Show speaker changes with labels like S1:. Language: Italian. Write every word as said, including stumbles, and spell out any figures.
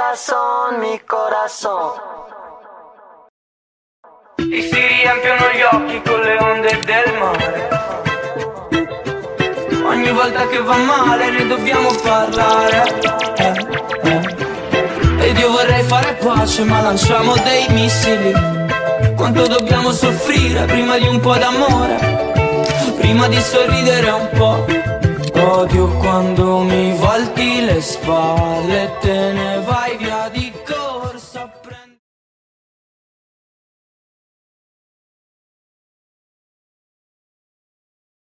S1: corazón, mi corazón.
S2: E si riempiono gli occhi con le onde del mare. Ogni volta che va male ne dobbiamo parlare, eh, eh. Ed io vorrei fare pace ma lanciamo dei missili. Quanto dobbiamo soffrire prima di un po' d'amore, prima di sorridere un po'. Odio quando mi volti le spalle e te ne vai via.